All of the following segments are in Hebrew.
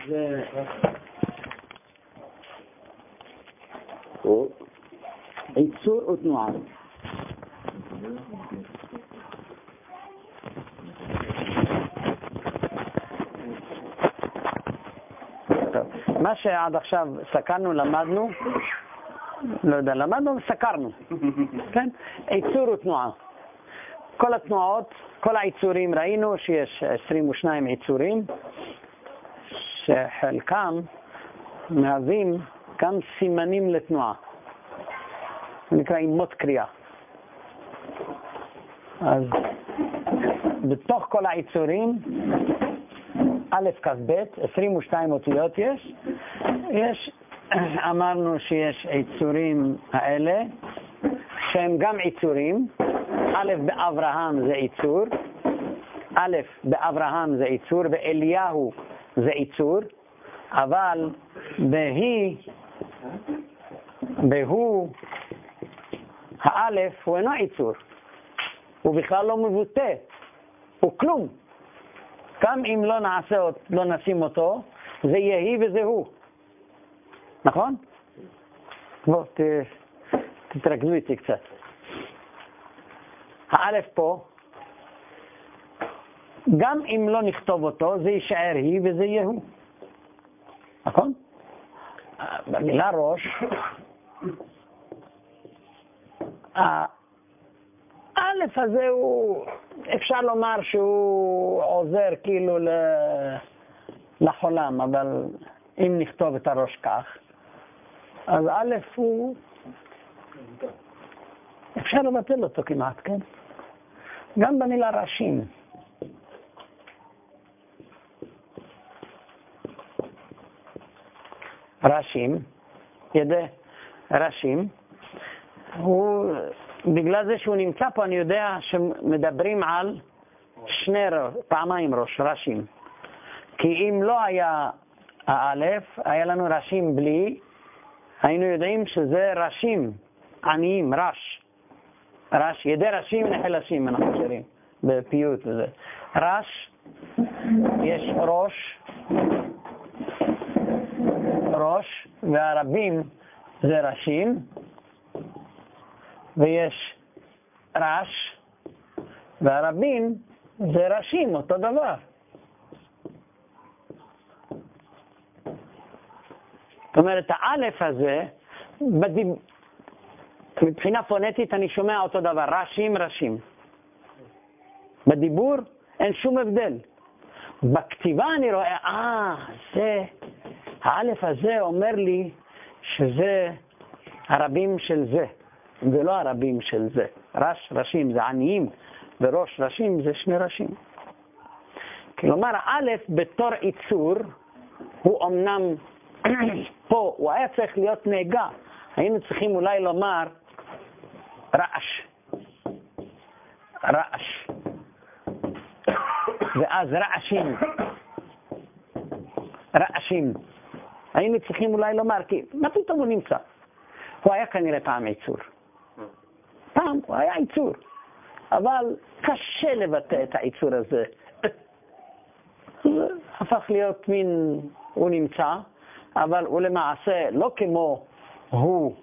זה... עיצור ותנועה. מה שעד עכשיו סקרנו, למדנו, לא יודע, למדנו וסקרנו, כן? עיצור ותנועה. כל התנועות, כל העיצורים, ראינו שיש 22 עיצורים, שחלקם מהווים גם סימנים לתנועה. נקרא אימות קריאה. אז בתוך כל העיצורים, א' כ' ב', 22 אותיות יש, אמרנו שיש עיצורים האלה, שהם גם עיצורים. א' באברהם זה עיצור, א' באברהם זה עיצור, באליהו זה עיצור, אבל בהוא, האלף הוא אינו עיצור, הוא בכלל לא מבוטא, הוא כלום. גם אם לא נשים אותו, זה יהי וזה הוא. נכון? בואו, תתרכזו איתי קצת. האלף פה, גם אם לא נכתוב אותו, זה יישאר היא וזה יהוא. נכון? במילה ראש, האלף הזה הוא, אפשר לומר שהוא עוזר כאילו לחולם, אבל אם נכתוב את הראש כך, אז א' הוא, אפשר לבטל אותו כמעט, כן? גם במילה ראשים. ראשים, ידי ראשים, הוא, בגלל זה שהוא נמצא פה, אני יודע שמדברים על פעמיים ראש, ראשים. כי אם לא היה האלף, היה לנו ראשים בלי, היינו יודעים שזה ראשים, עניים, רש, ידי ראשים נחלשים, אנחנו שרים, בפיוט וזה. רש, יש ראש, והרבים זה ראשים, ויש רש, והרבים זה ראשים, אותו דבר. זאת אומרת, האלף הזה, מבחינה פונטית אני שומע אותו דבר, ראשים. בדיבור אין שום הבדל. בכתיבה אני רואה, האלף הזה אומר לי שזה הרבים של זה, ולא הרבים של זה. ראשים זה עניים, וראש ראשים זה שני ראשים. כלומר, האלף בתור עיצור, הוא אמנם פה, הוא היה צריך להיות נהגה. היינו צריכים אולי לומר רעש. ואז רעשים. היינו צריכים אולי לומר, כי מה פתאום הוא נמצא? הוא היה כנראה פעם עיצור. פעם הוא היה עיצור. אבל קשה לבטא את העיצור הזה. הפך להיות מין, הוא נמצא, אבל הוא למעשה לא כמו הוא,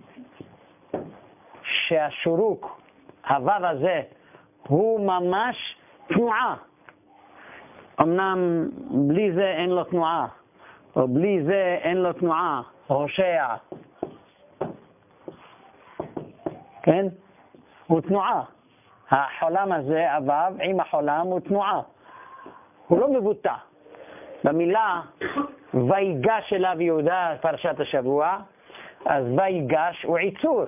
שהשורוק, הוו הזה, הוא ממש תנועה. אמנם בלי זה אין לו תנועה, או בלי זה אין לו תנועה, הושע. כן? הוא תנועה. החולם הזה, הוו, עם החולם, הוא תנועה. הוא לא מבוטא. במילה ויגש אליו יהודה, פרשת השבוע, אז ויגש הוא עיצור.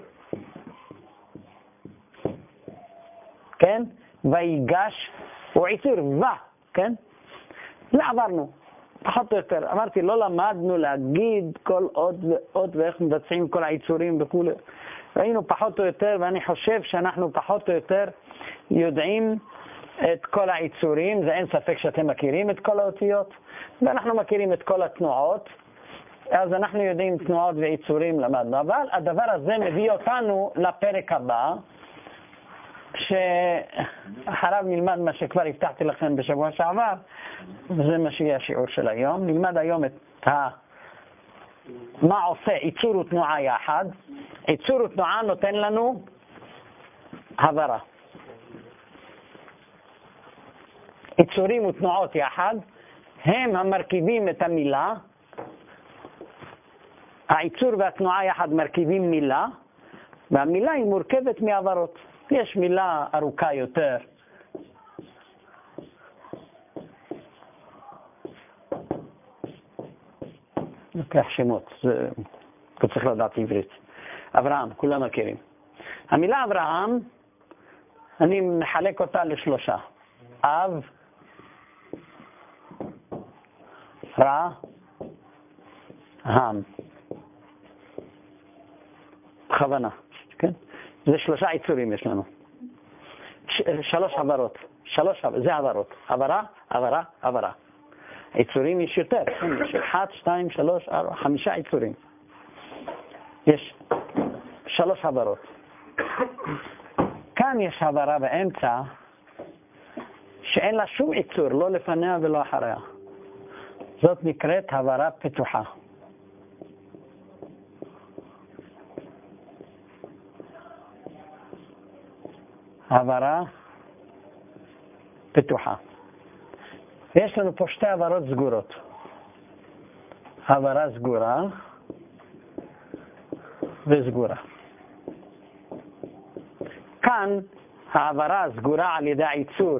כן? ויגש הוא עיצור, כן? זה עברנו, פחות או יותר. אמרתי, לא למדנו להגיד כל עוד ואיך מבצעים כל העיצורים וכו'. ראינו פחות או יותר, ואני חושב שאנחנו פחות או יותר יודעים את כל העיצורים. זה אין ספק שאתם מכירים את כל האותיות, ואנחנו מכירים את כל התנועות, אז אנחנו יודעים תנועות ועיצורים למדנו. אבל הדבר הזה מביא אותנו לפרק הבא, שאחריו נלמד מה שכבר הבטחתי לכם בשבוע שעבר, וזה מה שיהיה השיעור של היום. נלמד היום את מה עושה עיצור ותנועה יחד. עיצור ותנועה נותן לנו הברה. עיצורים ותנועות יחד הם המרכיבים את המילה. העיצור והתנועה יחד מרכיבים מילה, והמילה היא מורכבת מעברות. יש מילה ארוכה יותר, לוקח שמות, אתה צריך לדעת עברית. אברהם, כולם מכירים. המילה אברהם, אני מחלק אותה לשלושה. אב, רע, עם. בכוונה, כן? זה שלושה עיצורים יש לנו. שלוש עברות. זה עברות. עברה. עיצורים יש יותר. יש 1, 2, 3, 4, 5 עיצורים. יש 3 עברות. כאן יש עברה באמצע שאין לה שום עיצור, לא לפניה ולא אחריה. זאת נקראת עברה פתוחה. עברה פתוחה. יש לנו פה שתי עברות סגורות. עברה סגורה וסגורה. כאן העברה סגורה על ידי העיצור.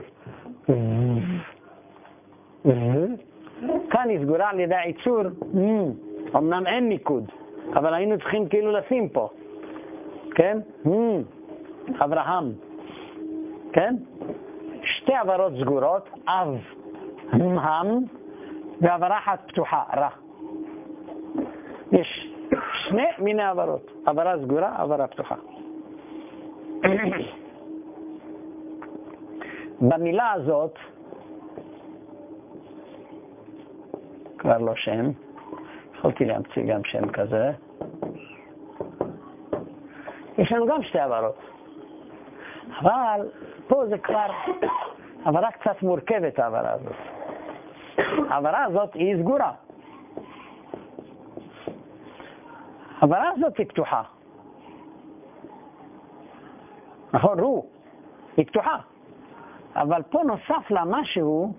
כאן היא סגורה על ידי העיצור. אמנם אין ניקוד, אבל היינו צריכים כאילו לשים פה. כן? אברהם. כן? שתי עברות סגורות, אב, ועברה אחת פתוחה, רע. יש שני מיני עברות, עברה סגורה, עברה פתוחה. במילה הזאת, כבר לא שם, יכולתי להמציא גם שם כזה. יש לנו גם שתי עברות. אבל פה זה כבר עברה קצת מורכבת, העברה הזאת. העברה הזאת היא סגורה. העברה הזאת היא פתוחה. נכון, רו, היא פתוחה. אבל פה נוסף לה משהו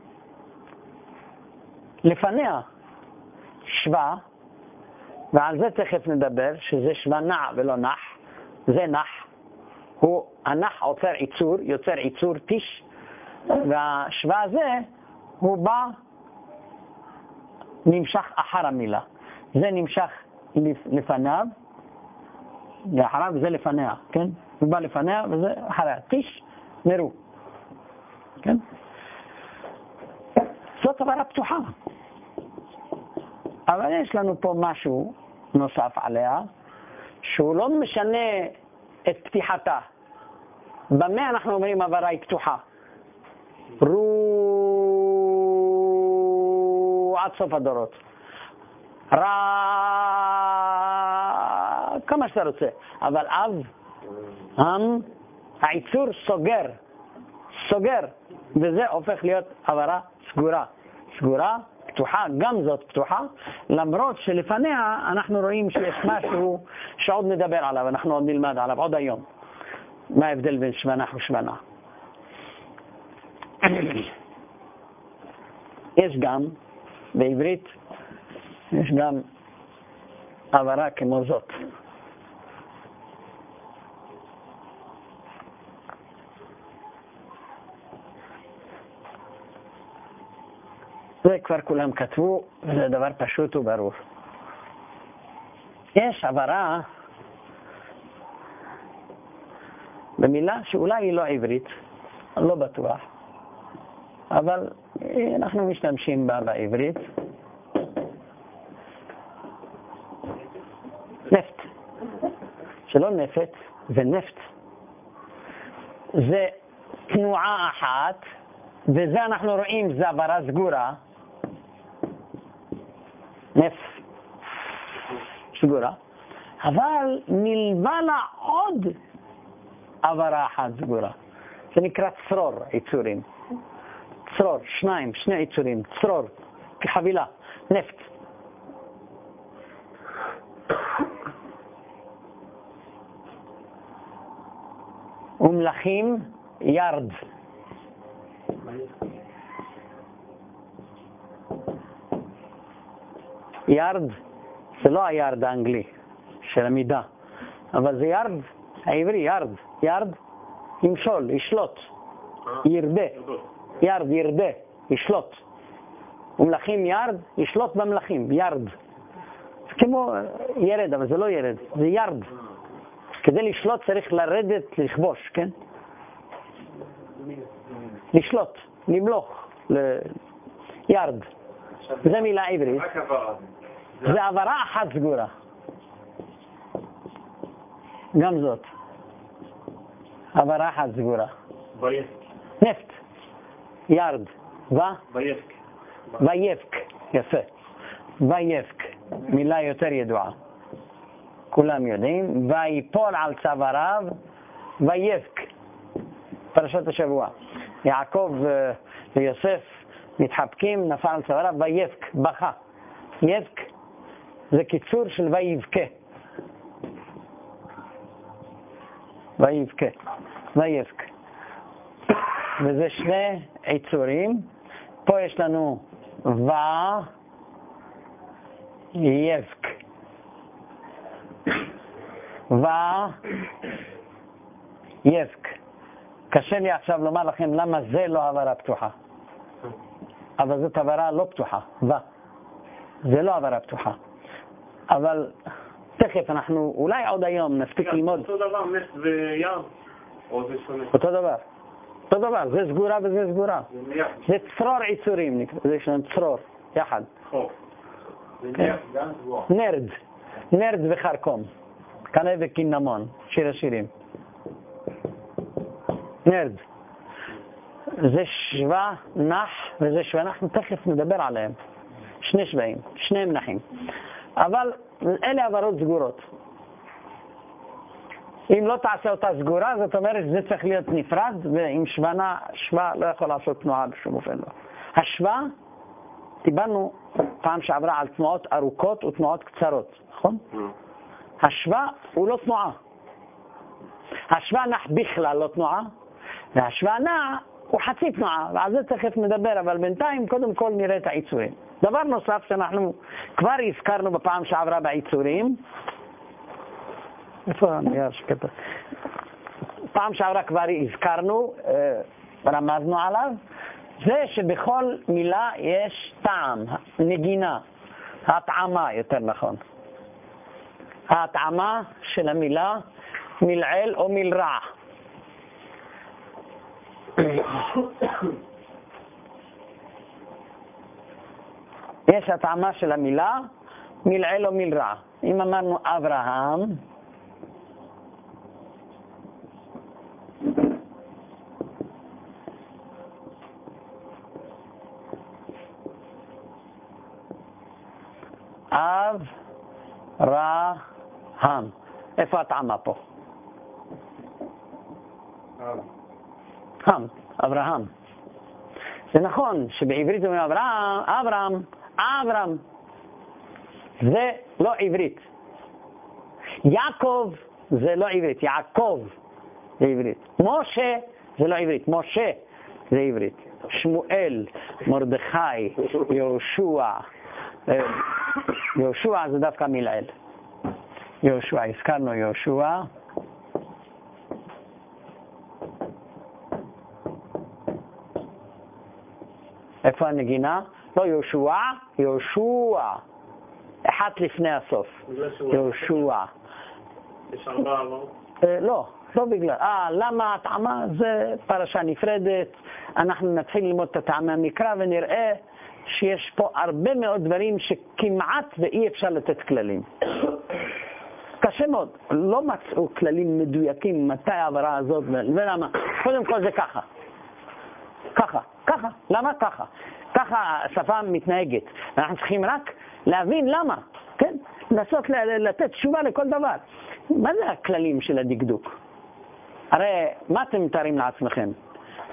לפניה, שווה, ועל זה תכף נדבר, שזה שווה נע ולא נח. זה נח. הנח יוצר עיצור טיש, והשווה הזה הוא בא נמשך אחר המילה. זה נמשך לפניו, ואחריו זה לפניה, כן? הוא בא לפניה וזה אחריה. טיש, נרו. כן? זאת עברה פתוחה. אבל יש לנו פה משהו נוסף עליה, שהוא לא משנה את פתיחתה. במה אנחנו אומרים עברה היא פתוחה? רו עד סוף הדורות. כמה שאתה רוצה. אבל אב, העיצור סוגר. וזה הופך להיות עברה סגורה, פתוחה, גם זאת פתוחה, למרות שלפניה אנחנו רואים שיש משהו שעוד נדבר עליו, אנחנו עוד נלמד עליו עוד היום. מה ההבדל בין שוונח ושוונה? יש גם, בעברית, יש גם עברה כמו זאת. זה כבר כולם כתבו, וזה דבר פשוט וברור. יש עברה במילה שאולי היא לא עברית, לא בטוח, אבל אנחנו משתמשים בה בעברית. נפט. שלא נפט, זה נפט. זה תנועה אחת, וזה אנחנו רואים, זה עברה סגורה. נפט. סגורה. אבל נלווה לה עוד עברה אחת סגורה. זה נקרא צרור יצורים. צרור, שני יצורים, צרור, כחבילה, נפט. ומלכים ירד. ירד זה לא הירד האנגלי של המידה, אבל זה ירד העברי, ירד ימשול, ישלוט, ירדה, ירדה, ישלוט. ומלכים ירד, ישלוט במלכים, ירד. זה כמו ירד, אבל זה לא ירד, זה ירד. כדי לשלוט צריך לרדת, לכבוש, כן? לשלוט, למלוך, ירד. זה מילה עברית. זה עברה אחת סגורה. גם זאת. עברה אחת סגורה. נפט. ירד. ויבק. ויבק. יפה. ויבק. מילה יותר ידועה. כולם יודעים. ויפול על צוואריו. ויבק. פרשת השבוע. יעקב ויוסף מתחבקים, נפל על צוואריו. ויבק. בכה. יבק. זה קיצור של ויבכה. ויבכה. ויבק. וזה שני יצורים. פה יש לנו ויבק. ויבק. קשה לי עכשיו לומר לכם למה זה לא עברה פתוחה. אבל זאת עברה לא פתוחה. זה לא עברה פתוחה. אבל תכף אנחנו, אולי עוד היום נספיק ללמוד. אותו דבר, נפט וים, או זה שונה? אותו דבר, זה סגורה וזה סגורה. זה צרור יצורים, זה יש לנו צרור, יחד. נרד וחרקום. כנה וקינמון, שיר השירים. נרד. זה שווה נח וזה שווה נח, תכף נדבר עליהם. שני שבעים, שני מנחים. אבל אלה עברות סגורות. אם לא תעשה אותה סגורה, זאת אומרת שזה צריך להיות נפרד, ועם שווה לא יכול לעשות תנועה בשום אופן לא. השווה, דיברנו פעם שעברה על תנועות ארוכות ותנועות קצרות, נכון? השווה הוא לא תנועה. השווה נח בכלל לא תנועה, והשווה נע הוא חצי תנועה, ועל זה תכף נדבר, אבל בינתיים קודם כל נראה את העיצורים. דבר נוסף שאנחנו כבר הזכרנו בפעם שעברה בעיצורים, איפה הנייר שכתב? פעם שעברה כבר הזכרנו, רמזנו עליו, זה שבכל מילה יש טעם, נגינה, התאמה יותר נכון. ההתאמה של המילה מלעיל או מלרע. יש התאמה של המילה מלעיל או מלרע. אם אמרנו אברהם, אברהם. איפה התאמה פה? אברהם. זה נכון שבעברית אומרים אברהם. זה לא עברית. יעקב זה לא עברית. יעקב זה עברית. משה זה לא עברית. משה זה עברית. שמואל, מרדכי, יהושע זה דווקא מלעיל. יהושע, הזכרנו יהושע. איפה הנגינה? לא יהושע. אחת לפני הסוף. יהושע. יש 4, לא? לא בגלל. למה הטעמה? זה פרשה נפרדת. אנחנו נתחיל ללמוד את הטעמה המקרא ונראה שיש פה הרבה מאוד דברים שכמעט ואי אפשר לתת כללים. קשה מאוד. לא מצאו כללים מדויקים מתי העברה הזאת ולמה. קודם כל זה ככה. למה ככה? ככה השפה מתנהגת. אנחנו צריכים רק להבין למה. כן? לנסות לתת תשובה לכל דבר. מה זה הכללים של הדקדוק? הרי מה אתם מתארים לעצמכם?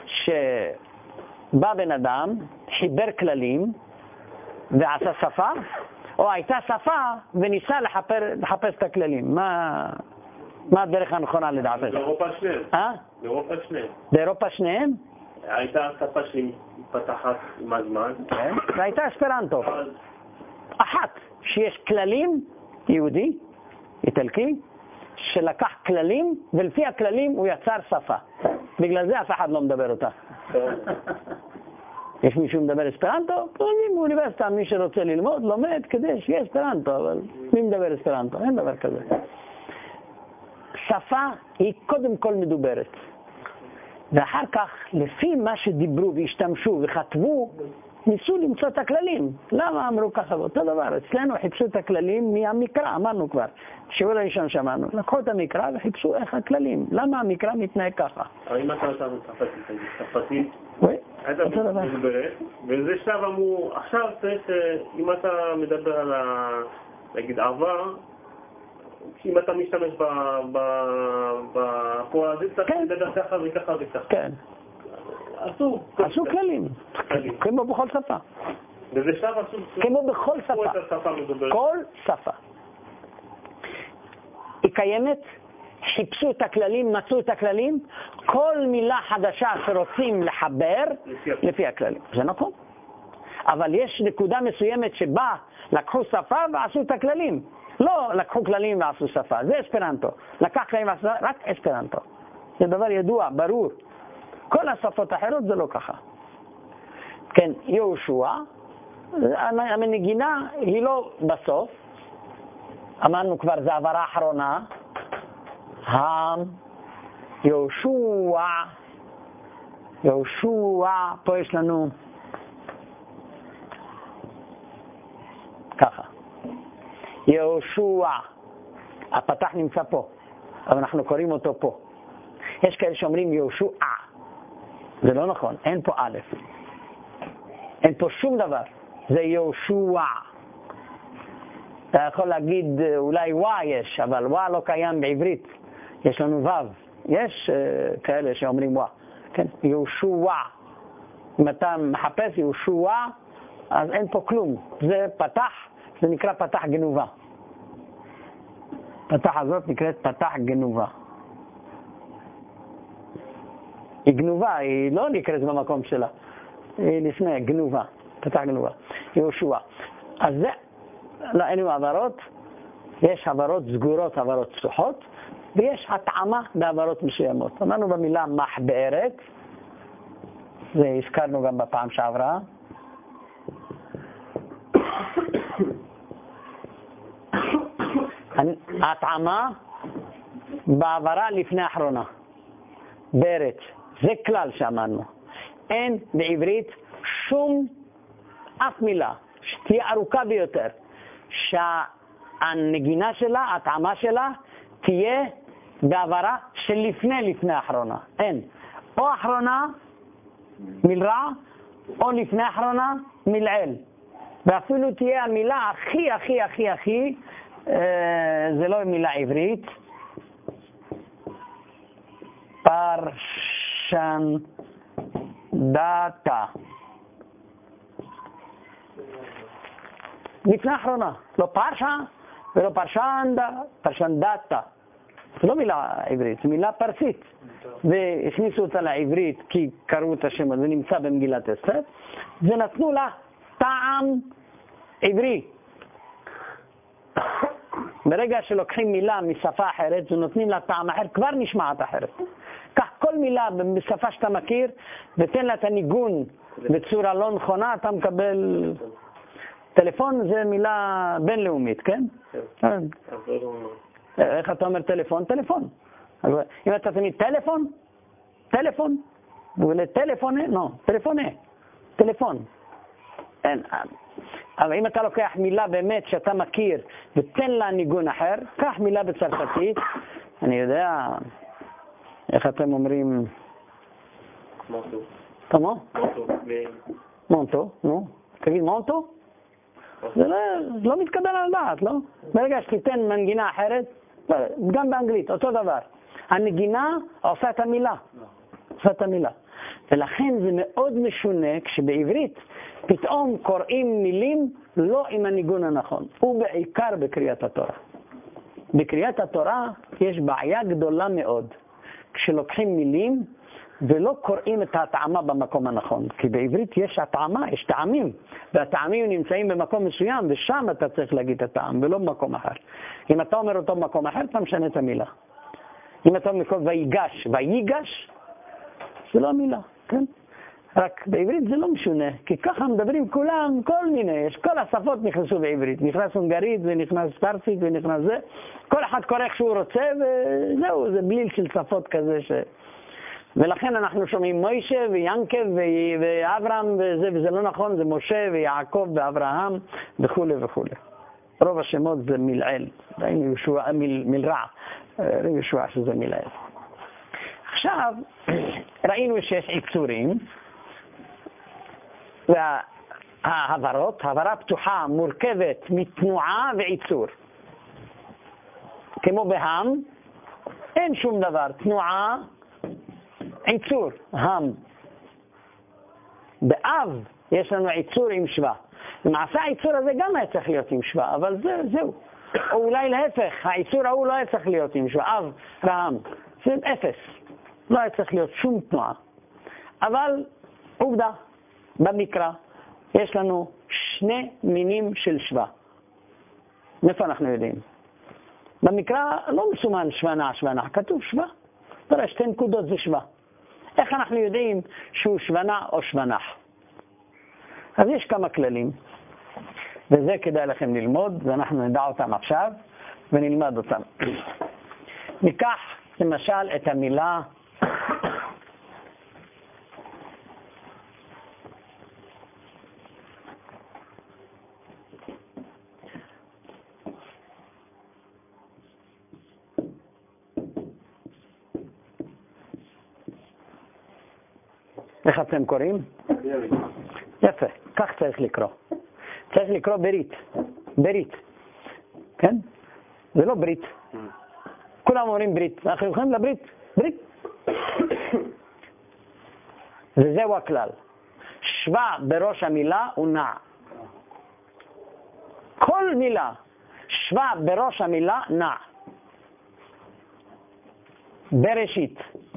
שבא בן אדם, חיבר כללים ועשה שפה, או הייתה שפה וניסה לחפש את הכללים. מה הדרך הנכונה לדעתך? באירופה שניהם. באירופה שניהם. באירופה שניהם? הייתה שפה שמתפתחת עם הזמן. כן, והייתה אספרנטו. אחת, שיש כללים, יהודי, איטלקי, שלקח כללים, ולפי הכללים הוא יצר שפה. בגלל זה אף אחד לא מדבר אותה. יש מישהו מדבר אספרנטו? פונים באוניברסיטה, מי שרוצה ללמוד, לומד כדי שיהיה אספרנטו, אבל מי מדבר אספרנטו? אין דבר כזה. שפה היא קודם כל מדוברת. ואחר כך, לפי מה שדיברו והשתמשו וכתבו, ניסו למצוא את הכללים. למה אמרו ככה? אותו דבר. אצלנו חיפשו את הכללים מהמקרא, אמרנו כבר. שיעור הראשון שמענו. לקחו את המקרא וחיפשו איך הכללים. למה המקרא מתנהג ככה? אבל אם אתה צרפתית, אותו דבר. וזה שלב אמרו, עכשיו צריך, אם אתה מדבר על, נגיד, עבר, אם אתה משתמש בפועל הזה, צריך לדבר ככה וככה וככה. כן. עשו כללים. כמו בכל שפה. וזה שלב עשו... כמו בכל שפה. כל שפה. היא קיימת, חיפשו את הכללים, מצאו את הכללים, כל מילה חדשה שרוצים לחבר לפי הכללים. זה נכון. אבל יש נקודה מסוימת שבה לקחו שפה ועשו את הכללים. לא לקחו כללים ועשו שפה. זה אספרנטו. לקח כללים ועשו רק אספרנטו. זה דבר ידוע, ברור. כל השפות האחרות זה לא ככה. כן, יהושע, המנגינה היא לא בסוף. אמרנו כבר, זה עברה אחרונה. יהושע, פה יש לנו ככה. יהושע, הפתח נמצא פה, אבל אנחנו קוראים אותו פה. יש כאלה שאומרים יהושע. זה לא נכון, אין פה א'. אין פה שום דבר. זה יהושע. אתה יכול להגיד אולי ו' יש, אבל ו' לא קיים בעברית. יש לנו ו'. יש כאלה שאומרים ו'. כן, יהושע. אם אתה מחפש יהושע, אז אין פה כלום. זה פתח, זה נקרא פתח גנובה. פתח הזאת נקראת פתח גנובה. היא גנובה, היא לא נקראת במקום שלה. היא לפני גנובה, פתח גנובה. יהושע. אז זה, לא, אין עברות. יש עברות סגורות, עברות פתוחות, ויש התאמה בעברות מסוימות. אמרנו במילה מחברת, זה הזכרנו גם בפעם שעברה. התאמה בעברה לפני האחרונה. ברת. זה כלל שאמרנו. אין בעברית שום אף מילה שתהיה ארוכה ביותר שהנגינה שלה, התאמה שלה, תהיה בעברה של לפני האחרונה. אין. או אחרונה מלרע, או לפני האחרונה מלעיל. ואפילו תהיה המילה הכי, זה לא מילה עברית, פרשנדתה. לפני האחרונה. לא פרשה ולא פרשנדתה. זה לא מילה עברית, זה מילה פרסית. והכניסו אותה לעברית כי קראו את השם הזה, נמצא במגילת אסתר, ונתנו לה טעם עברי. ברגע שלוקחים מילה משפה אחרת ונותנים לה טעם אחר, כבר נשמעת אחרת. כך כל מילה בשפה שאתה מכיר, ותן לה את הניגון בצורה לא נכונה, אתה מקבל... טלפון זה מילה בינלאומית, כן? כן. איך אתה אומר טלפון? טלפון. אם אתה תמיד טלפון, ולטלפון, לא, טלפון. אין. אבל אם אתה לוקח מילה באמת שאתה מכיר ותן לה ניגון אחר, קח מילה בצרפתית, אני יודע איך אתם אומרים... מונטו. כמו? מונטו, נו. תגיד מונטו? זה לא מתקבל על דעת, לא? ברגע שתיתן מנגינה אחרת, גם באנגלית, אותו דבר. הנגינה עושה את המילה. ולכן זה מאוד משונה כשבעברית פתאום קוראים מילים לא עם הניגון הנכון, ובעיקר בקריאת התורה. בקריאת התורה יש בעיה גדולה מאוד, כשלוקחים מילים ולא קוראים את ההטעמה במקום הנכון, כי בעברית יש הטעמה, יש טעמים, והטעמים נמצאים במקום מסוים, ושם אתה צריך להגיד את הטעם, ולא במקום אחר. אם אתה אומר אותו במקום אחר, אתה משנה את המילה. אם אתה אומר ויגש, ויגש, זה לא המילה, כן? רק בעברית זה לא משונה, כי ככה מדברים כולם, כל מיני, יש כל השפות נכנסו בעברית, נכנס הונגרית ונכנס פרסית ונכנס זה, כל אחד קורא איך שהוא רוצה וזהו, זה בליל של שפות כזה ולכן אנחנו שומעים מוישה וינקב ואברהם וזה לא נכון, זה משה ויעקב ואברהם וכו' וכו'. רוב השמות זה מלעיל, ראינו ישוע, מלרע, ישוע שזה מלעיל. עכשיו, ראינו שיש עיצורים, והעברות, העברה פתוחה מורכבת מתנועה ועיצור. כמו בהם, אין שום דבר, תנועה, עיצור, הם. באב יש לנו עיצור עם שווה. למעשה העיצור הזה גם היה צריך להיות עם שווה, אבל זהו. או אולי להפך, העיצור ההוא לא היה צריך להיות עם שווה, אב, רהם. זה אפס. לא היה צריך להיות שום תנועה. אבל עובדה, במקרא יש לנו שני מינים של שווה. מאיפה אנחנו יודעים? במקרא לא מסומן שוונה, שוונה, כתוב שווה. תראה, שתי נקודות זה שווה. איך אנחנו יודעים שהוא שוונה או שוונח? אז יש כמה כללים, וזה כדאי לכם ללמוד, ואנחנו נדע אותם עכשיו, ונלמד אותם. ניקח למשל את המילה איך אתם קוראים? יפה, כך צריך לקרוא. צריך לקרוא ברית. ברית. כן? זה לא ברית. כולם אומרים ברית. אנחנו הולכים לברית. ברית. וזהו הכלל. שווה בראש המילה הוא נע. כל מילה שווה בראש המילה נע. בראשית.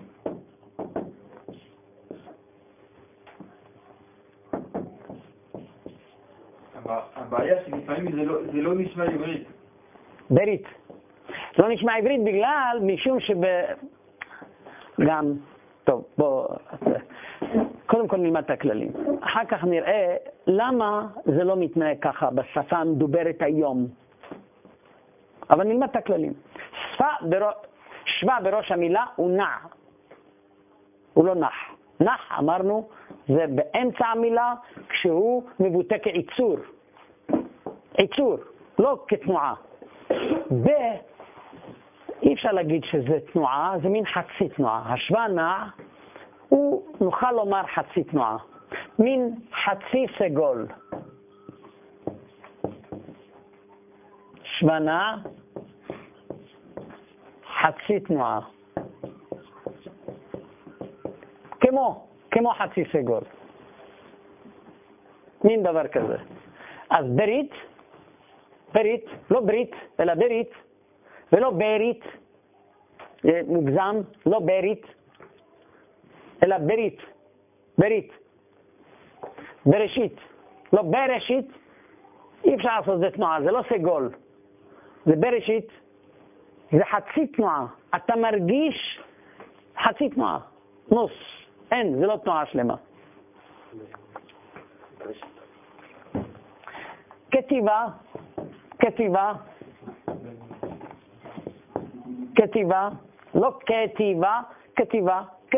הבעיה שלפעמים זה לא נשמע עברית. ברית. לא נשמע עברית בגלל, משום גם, טוב, בוא, קודם כל נלמד את הכללים. אחר כך נראה למה זה לא מתנהג ככה בשפה המדוברת היום. אבל נלמד את הכללים. שווה בראש המילה הוא נע. הוא לא נח. נח, אמרנו, זה באמצע המילה כשהוא מבוטא כעיצור. עיצור, לא כתנועה. אי אפשר להגיד שזה תנועה, זה מין חצי תנועה. השווה נע, הוא נוכל לומר חצי תנועה. מין חצי סגול. שווה נע, חצי תנועה. כמו חצי סגול. מין דבר כזה. אז ברית, לא ברית, אלא ברית, ולא ברית, מוגזם, לא ברית, אלא ברית. בראשית, לא בראשית, אי אפשר לעשות זה תנועה, זה לא סגול. זה בראשית, זה חצי תנועה. אתה מרגיש חצי תנועה, נוס. אין, זה לא תנועה שלמה. כתיבה, לא כתיבה,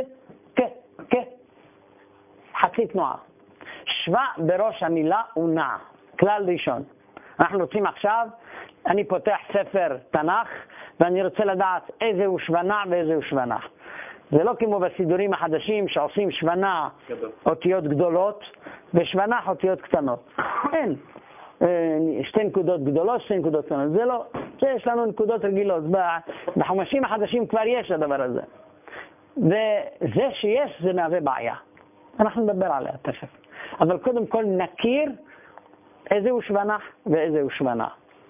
חצי תנועה. שווה בראש המילה הוא נע. כלל ראשון. אנחנו רוצים עכשיו, אני פותח ספר תנ"ך, ואני רוצה לדעת איזה הוא שוונה ואיזה הוא שוונח. זה לא כמו בסידורים החדשים שעושים שוונה אותיות גדולות ושוונח אותיות קטנות. אין. שתי נקודות גדולות, שתי נקודות קטנות. זה לא. יש לנו נקודות רגילות. בחומשים החדשים כבר יש הדבר הזה. וזה שיש זה מהווה בעיה. אנחנו נדבר עליה תכף. אבל קודם כל נכיר איזה הוא שוונח ואיזה הוא שוונה.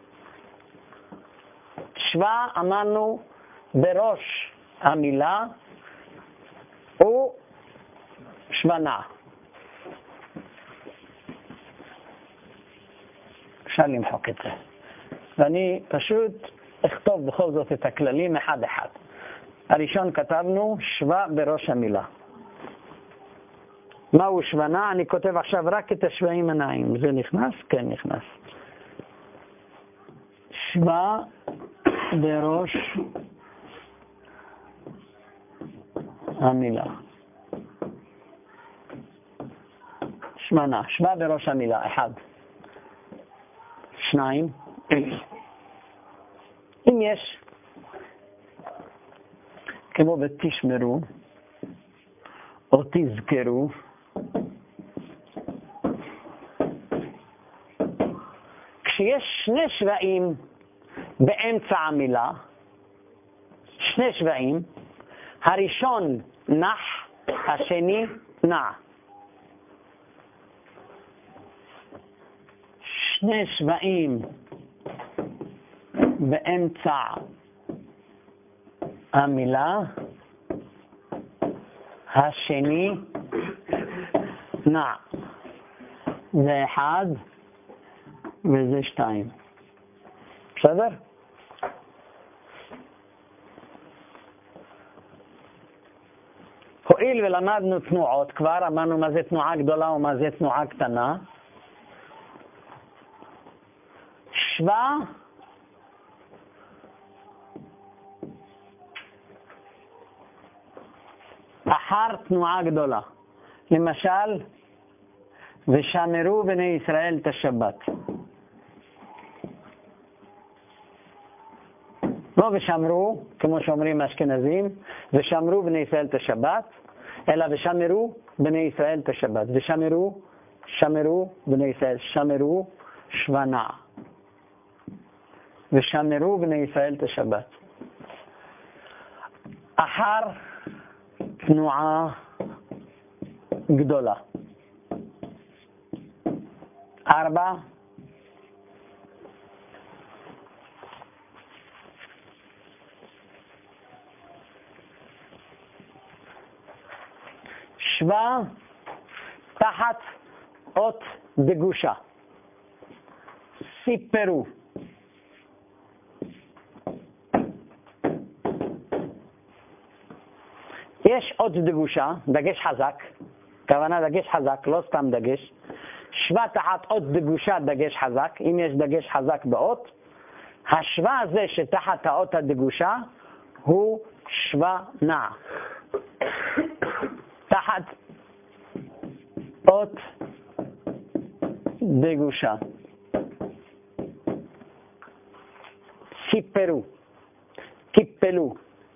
שווה אמרנו בראש המילה הוא שוונה. אפשר למחוק את זה. ואני פשוט אכתוב בכל זאת את הכללים אחד אחד. הראשון כתבנו שווה בראש המילה. מהו שוונה? אני כותב עכשיו רק את השוואים הנעים. זה נכנס? כן, נכנס. שווה בראש המילה. שוונה. שווה בראש המילה. 1. 2. אם יש, כמו ותשמרו, או תזכרו, כשיש שני שוואים באמצע המילה, שני שוואים, הראשון נח, השני נע. שני שוואים באמצע המילה, השני נע. זה 1 וזה 2. בסדר? הואיל ולמדנו תנועות, כבר אמרנו מה זה תנועה גדולה ומה זה תנועה קטנה. שווה אחר תנועה גדולה. למשל, ושמרו בני ישראל את השבת. לא ושמרו, כמו שאומרים האשכנזים, ושמרו בני ישראל את השבת, אלא ושמרו בני ישראל את השבת. ושמרו, שמרו בני ישראל, שמרו שוונה. ושמרו בני ישראל את השבת. אחר תנועה גדולה. 4. שווה תחת אות דגושה. סיפרו. יש אות דגושה, דגש חזק, כוונה דגש חזק, לא סתם דגש. שווה תחת אות דגושה, דגש חזק. אם יש דגש חזק באות, השווה הזה שתחת האות הדגושה הוא שווה נע. תחת אות דגושה. סיפרו, קיפלו.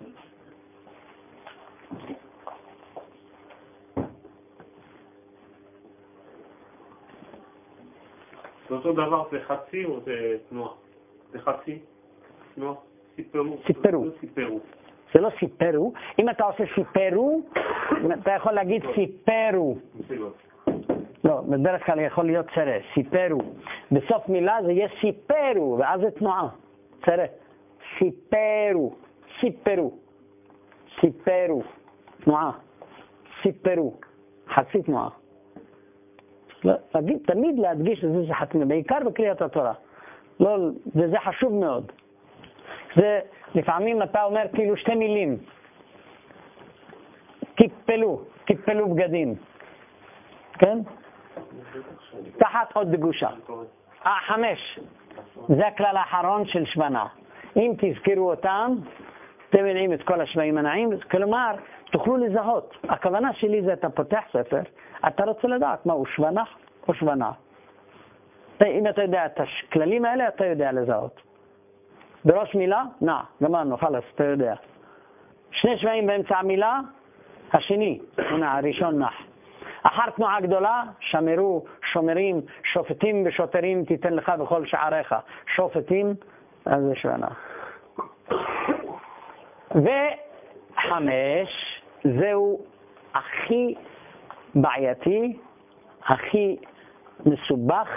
זה אותו דבר, זה חצי או זה תנועה? זה חצי? תנועה? סיפרו. סיפרו. סיפרו. זה לא סיפרו. אם אתה עושה סיפרו, אתה יכול להגיד סיפרו. לא, בדרך כלל יכול להיות צרה. סיפרו. בסוף מילה זה יהיה סיפרו, ואז זה תנועה. צרה. סיפרו. סיפרו. סיפרו. תנועה. סיפרו. חצי תנועה. תמיד להדגיש את זה שחתונה, בעיקר בקריאת התורה. לא, וזה חשוב מאוד. זה, לפעמים אתה אומר כאילו שתי מילים. קיפלו, קיפלו בגדים. כן? תחת עוד דגושה. 5. זה הכלל האחרון של שוונה. אם תזכרו אותם, אתם יודעים את כל השוואים הנעים, כלומר, תוכלו לזהות. הכוונה שלי זה אתה פותח ספר, אתה רוצה לדעת מהו שוונה או שוונה. אם אתה יודע את הכללים האלה, אתה יודע לזהות. בראש מילה, נע, גמרנו, חלס, אתה יודע. שני שוואים באמצע המילה, השני, הראשון נח. אחר תנועה גדולה, שמרו, שומרים, שופטים ושוטרים תיתן לך בכל שעריך. שופטים, אז זה שוונה. 5, זהו הכי בעייתי, הכי מסובך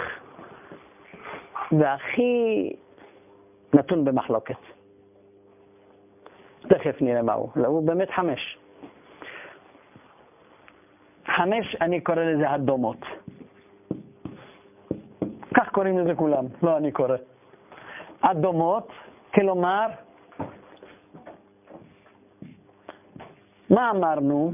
והכי נתון במחלוקת. תכף נראה מהו. הוא באמת 5. 5 אני קורא לזה הדומות. כך קוראים לזה כולם, לא אני קורא. הדומות, כלומר, מה אמרנו?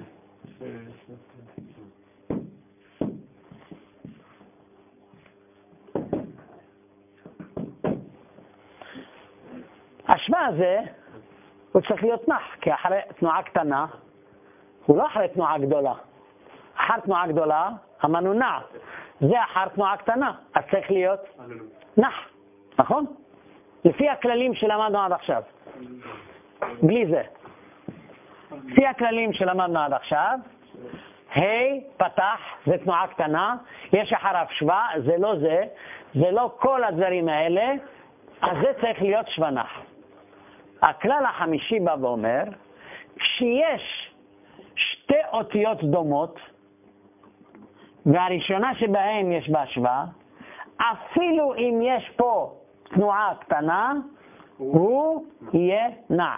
השוואה הזה, הוא צריך להיות נח, כי אחרי תנועה קטנה, הוא לא אחרי תנועה גדולה. אחר תנועה גדולה, אמרנו נע. זה אחר תנועה קטנה, אז צריך להיות נח, נכון? לפי הכללים שלמדנו עד עכשיו. בלי זה. לפי הכללים שלמדנו עד עכשיו, פתח, זה תנועה קטנה, יש אחריו שווה, זה לא זה, זה לא כל הדברים האלה, אז זה צריך להיות שווה נח. הכלל החמישי בא ואומר, כשיש שתי אותיות דומות, והראשונה שבהן יש בה שווה, אפילו אם יש פה תנועה קטנה, הוא יהיה נע.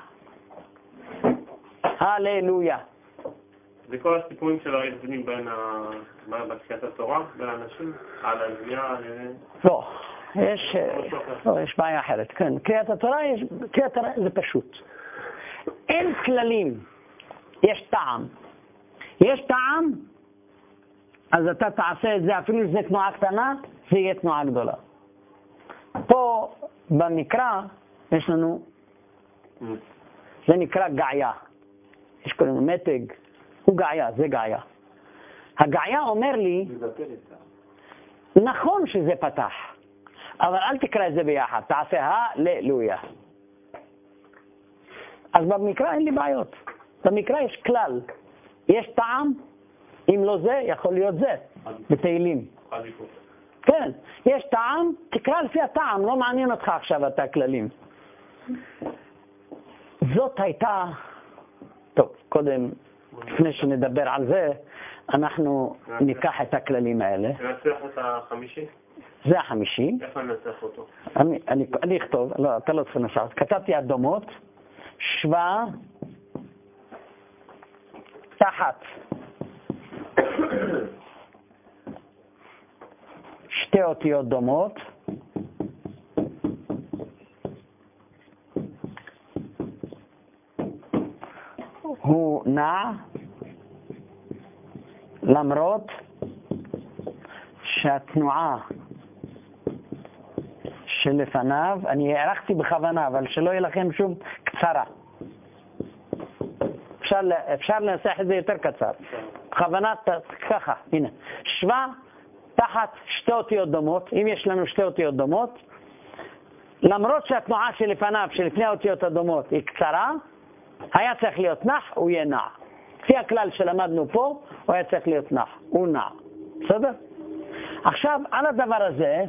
הללויה. זה כל הסיפורים של ההבדלים בין בקריאת התורה, בין האנשים, על הזמייה, לא, יש בעיה אחרת. כן, קריאת התורה זה פשוט. אין כללים, יש טעם. יש טעם, אז אתה תעשה את זה, אפילו שזה תנועה קטנה, זה יהיה תנועה גדולה. פה במקרא יש לנו, זה נקרא געיה. יש קוראים מתג, הוא געיה, זה געיה. הגעיה אומר לי, נכון שזה פתח, אבל אל תקרא את זה ביחד, תעשה הללויה. אז במקרא אין לי בעיות. במקרא יש כלל, יש טעם, אם לא זה, יכול להיות זה, בתהילים. כן, יש טעם, תקרא לפי הטעם, לא מעניין אותך עכשיו את הכללים. זאת הייתה, טוב, קודם, לפני שנדבר על זה, אנחנו ניקח את הכללים האלה. ננסח את החמישי? זה החמישי. איך ננסח אותו? אני אכתוב, לא, אתה לא צריך לנסח. כתבתי הדומות, שווה, תחת. שתי אותיות דומות, הוא נע, למרות שהתנועה שלפניו, אני הערכתי בכוונה, אבל שלא יהיה לכם שום קצרה. אפשר לנסח את זה יותר קצר. בכוונה ככה, הנה. שווה תחת שתי אותיות דומות, אם יש לנו שתי אותיות דומות, למרות שהתנועה שלפניו, שלפני האותיות הדומות, היא קצרה, היה צריך להיות נח, הוא יהיה נע. לפי הכלל שלמדנו פה, הוא היה צריך להיות נח, הוא נע. בסדר? עכשיו, על הדבר הזה,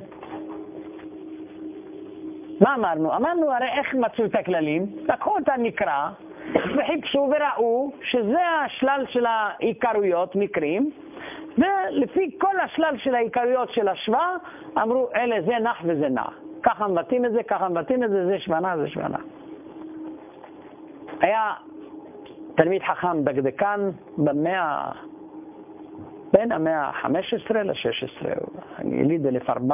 מה אמרנו? אמרנו, הרי איך מצאו את הכללים? לקחו את המקרא, וחיפשו וראו שזה השלל של העיקרויות, מקרים, ולפי כל השלל של העיקרויות של השוואה, אמרו, אלה זה נח וזה נע. ככה מבטאים את זה, ככה מבטאים את זה, זה שווה, זה שווה. היה תלמיד חכם דקדקן בין המאה ה-15 ל-16, יליד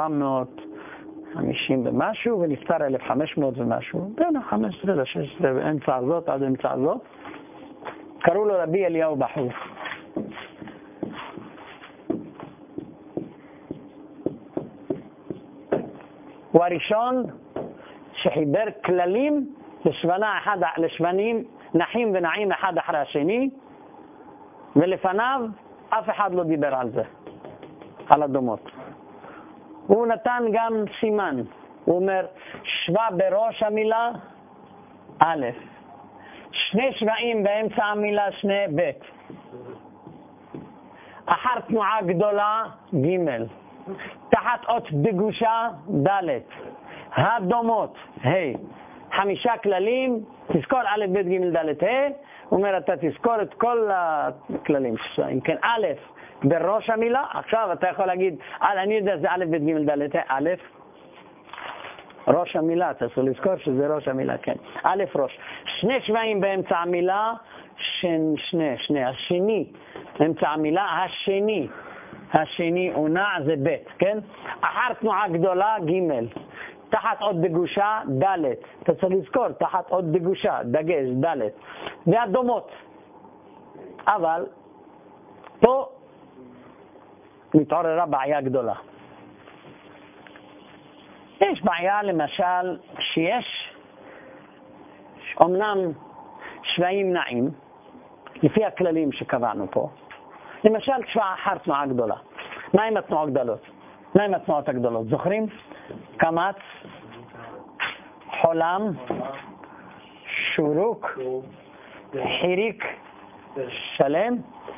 1450 ומשהו, ונפטר 1500 ומשהו, בין ה-15 ל-16, באמצע הזאת עד אמצע הזאת, קראו לו רבי אליהו בחור. הוא הראשון שחיבר כללים לשבנים נחים ונעים אחד אחרי השני, ולפניו אף אחד לא דיבר על זה, על הדומות. הוא נתן גם סימן, הוא אומר, שווה בראש המילה, א', שני שבעים באמצע המילה, שני ב', אחר תנועה גדולה, ג', תחת אות דגושה, ד', הדומות, ה', 5 כללים, תזכור א', ב', ג', ד', ה', הוא אומר, אתה תזכור את כל הכללים. אם כן, א', בראש המילה. עכשיו אתה יכול להגיד, אני יודע זה א' ב' ג' ד' א', ראש המילה, אתה צריך לזכור שזה ראש המילה, כן. א' ראש. שני שבעים באמצע המילה, שני, השני, באמצע המילה, השני עונה זה ב', כן? אחר תנועה גדולה, ג', תחת עוד דגושה, ד', אתה צריך לזכור, תחת עוד דגושה, דגש, ד', והדומות. אבל פה מתעוררה בעיה גדולה. יש בעיה למשל שיש אומנם שבעים נעים, לפי הכללים שקבענו פה, למשל שבע אחר תנועה גדולה. מה עם התנועות הגדולות? מה עם התנועות הגדולות? זוכרים? קמץ, חולם, שורוק, חיריק, שלם,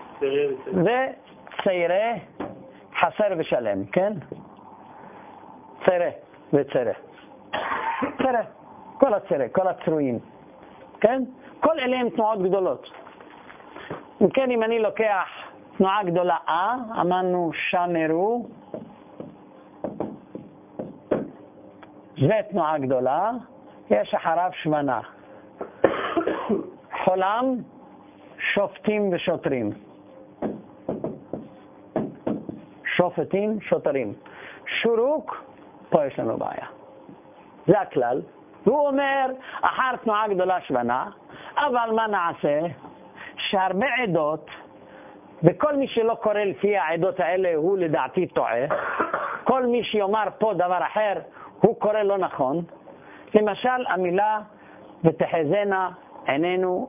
וציירה, חסר ושלם, כן? ציירה וציירה. ציירה, כל הציירה, כל הצרועים, כן? כל אלה הם תנועות גדולות. וכן, אם אני לוקח תנועה גדולה אמרנו שמרו, ותנועה גדולה, יש אחריו שמנה. חולם, שופטים ושוטרים. שופטים, שוטרים. שורוק, פה יש לנו בעיה. זה הכלל. הוא אומר, אחר תנועה גדולה שמנה, אבל מה נעשה? שהרבה עדות, וכל מי שלא קורא לפי העדות האלה הוא לדעתי טועה, כל מי שיאמר פה דבר אחר הוא קורא לא נכון. למשל המילה ותחזינה עינינו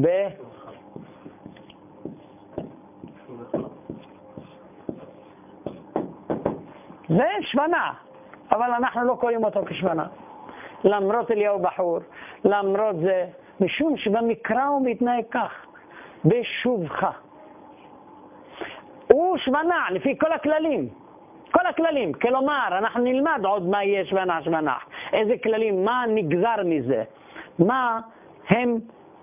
זה שמנה, אבל אנחנו לא קוראים אותו כשמנה, למרות אליהו בחור, למרות זה, משום שבמקרא הוא מתנהג כך, בשובך. הוא שמנה לפי כל הכללים, כלומר אנחנו נלמד עוד מה יהיה שמנה, איזה כללים, מה נגזר מזה, מה הם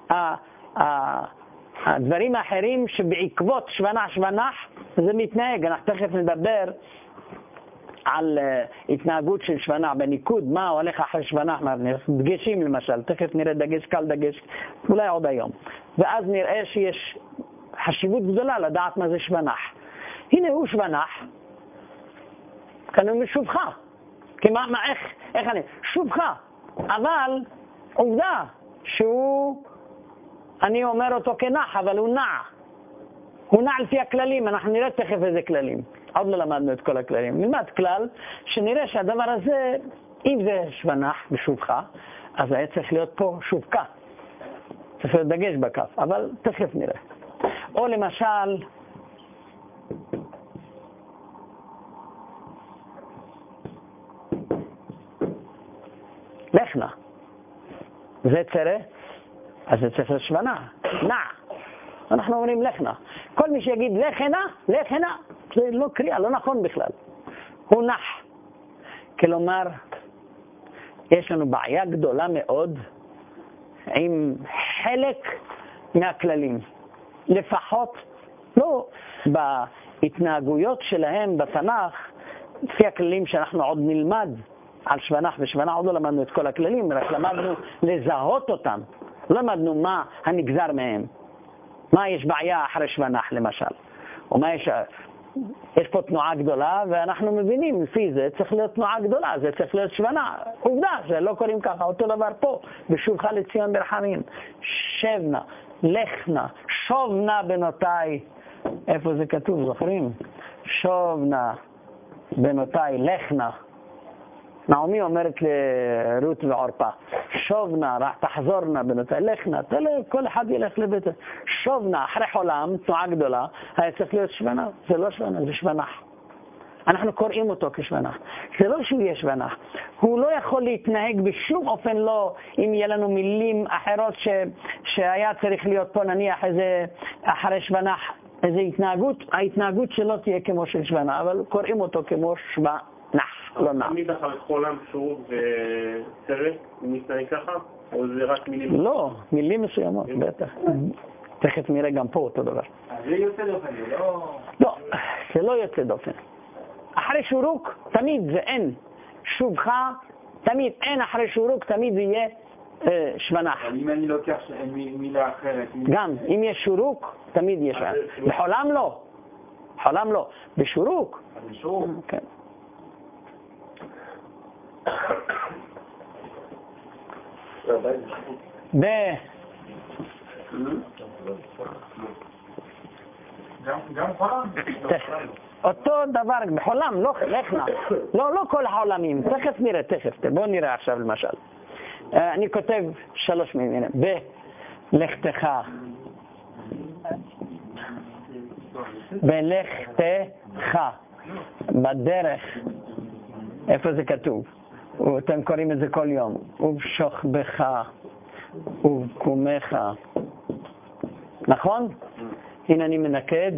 הדברים האחרים שבעקבות שמנה זה מתנהג. אנחנו תכף נדבר על התנהגות של שמנה בניקוד, מה הולך אחרי שמנה, דגשים למשל, תכף נראה דגש קל, דגש אולי עוד היום, ואז נראה שיש חשיבות גדולה לדעת מה זה שמנה. הנה הוא שמנה, כאן הוא משובך, איך אני, שובך, אבל עובדה שהוא, אני אומר אותו כנח, אבל הוא נע לפי הכללים, אנחנו נראה תכף איזה כללים, עוד לא למדנו את כל הכללים, נלמד כלל שנראה שהדבר הזה, אם זה שמנח בשובך, אז היה צריך להיות פה שובקה, צריך להיות דגש בכף, אבל תכף נראה. או למשל, לחנה, זה צרה, אז זה צריך להיות שמנה, נע. אנחנו אומרים לחנה. כל מי שיגיד לחנה, זה לא קריאה, לא נכון בכלל. הוא נח. כלומר, יש לנו בעיה גדולה מאוד עם חלק מהכללים. לפחות, לא בהתנהגויות שלהם בתנ"ך, לפי הכללים שאנחנו עוד נלמד על שבנח ושבנח, עוד לא למדנו את כל הכללים, רק למדנו לזהות אותם. לא למדנו מה הנגזר מהם. מה יש בעיה אחרי שבנח למשל, או מה יש פה תנועה גדולה, ואנחנו מבינים לפי זה צריך להיות תנועה גדולה, זה צריך להיות שבנה. עובדה שלא קוראים ככה, אותו דבר פה, בשובך לציון ברחמים, שבנה, לחנה, שובנה בנותיי, איפה זה כתוב, זוכרים? שובנה בנותיי, לחנה. נעמי אומרת לרות ועורפה, שובנה, תחזורנה בנותיי, לחנה, כל אחד ילך לבית, שובנה, אחרי חולם, תנועה גדולה, היה צריך להיות שבנה, זה לא שבנה, זה שבנח. אנחנו קוראים אותו כשבנח. זה לא שהוא יהיה שבנח. הוא לא יכול להתנהג בשום אופן לא, אם יהיה לנו מילים אחרות שהיה צריך להיות פה נניח איזה אחרי שבנח, איזה התנהגות, ההתנהגות שלו תהיה כמו של שבנח, אבל קוראים אותו כמו שבנח. לא נע. תמיד אחרי חולם, שוב וסרט, הוא מתנהג ככה? או זה רק מילים? לא, מילים מסוימות, בטח. תכף נראה גם פה אותו דבר. אז זה יוצא דופן, לא... לא, זה לא יוצא דופן. אחרי שורוק, תמיד זה אין. שובך, תמיד אין אחרי שורוק, תמיד זה יהיה שוונח. אבל אם אני לוקח מילה אחרת... גם, אם יש שורוק, תמיד יש שוונח. בחולם לא. בחולם לא. בשורוק. בשורוק? כן. גם חולם? אותו דבר, בחולם, לא כל העולמים. תכף נראה, בואו נראה עכשיו למשל. אני כותב 3 מילים. בלכתך. בלכתך. בדרך. איפה זה כתוב? אתם קוראים את זה כל יום. ובשוכבך. ובקומך. נכון? הנה אני מנקד.